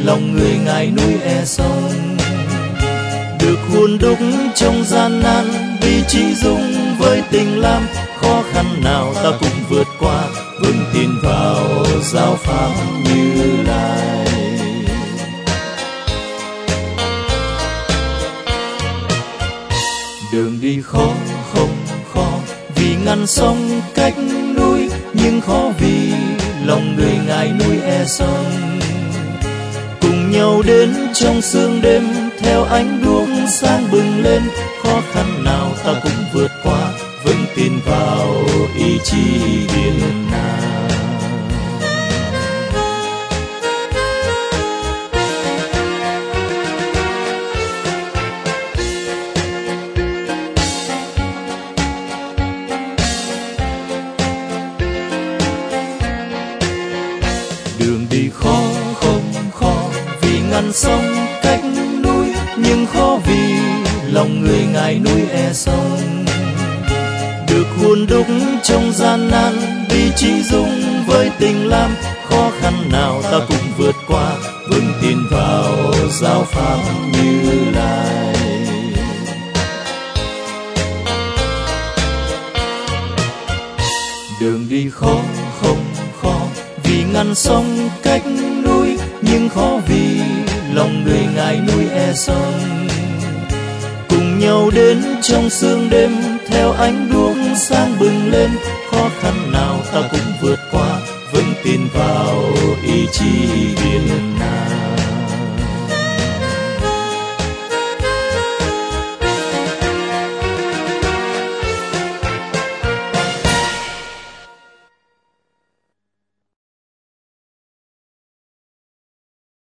lòng người ngài núi e sông. Được hun đúc trong gian nan, vì chỉ dung với tình lam, khó khăn nào ta cùng vượt qua, vững tin vào giáo pháp Như Lai. Đường đi khó không khó, vì ngăn sông cách núi, nhưng khó vì lòng người ngài núi e sông. Cùng nhau đến trong sương đêm, theo ánh đuốc sáng bừng lên, khó khăn nào ta cùng vượt qua, vững tin vào ý chí Việt Nam. Đường đi khó không khó, vì ngăn sông cách núi, nhưng khó vì lòng người ngài núi e sông. Được hun đúc trong gian nan, vì chỉ dung với tình lam, khó khăn nào ta cùng vượt qua, vững tin vào giáo pháp Như Lai. Đường đi khó không khó, vì ngăn sông cách núi, nhưng khó vì lòng người ngài núi e sông. Cùng nhau đến trong sương đêm, theo ánh đuốc sáng bừng lên, khó khăn nào ta cùng vượt qua, vững tin vào ý chí Việt Nam.